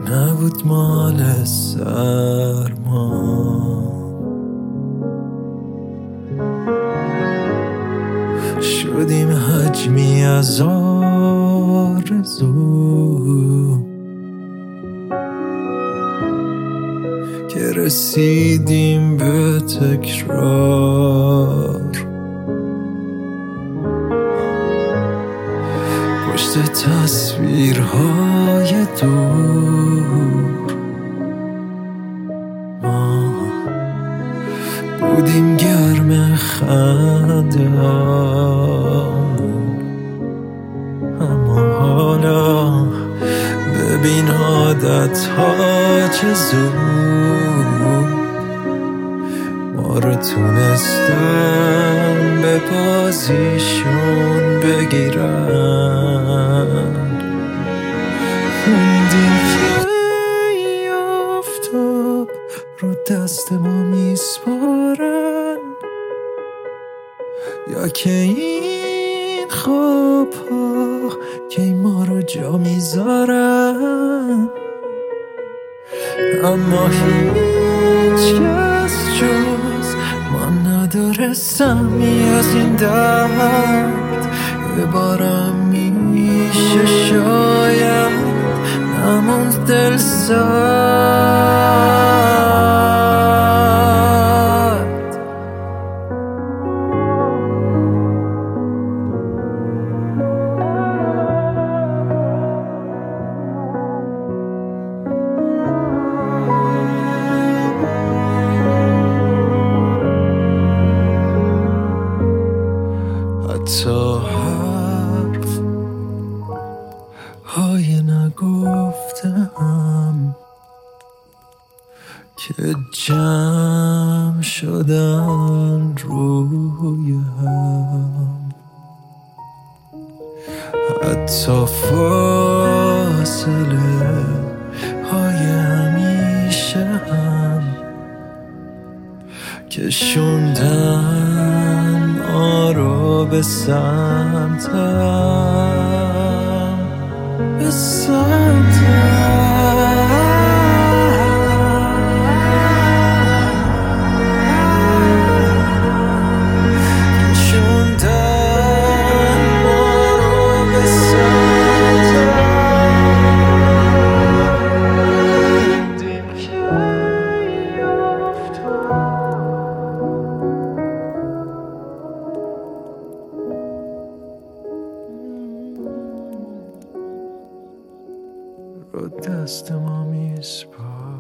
نبود مال سرما، شدیم حجمی از آرزو که رسیدیم به تکرار. پشت تصویرهای دور ما بودیم گرم خنده، اما حالا ببین عادت‌ها چه زود ما رو تونستن به بازیشون بگیرن. خوندیم که آفتاب رو دست ما میسپارن، یا که این خواب ها که ما رو جا میذارن. اما هیچ کس جز ما نداره سهمی از این درد. یه بارم میشه شاید نموند دل سرد. حتی حرف های نگفتم که جمع شدن روی هم، حتی فاصله های همیشه هم که شوندن ما رو به سمتم. رو دست ما میسپار.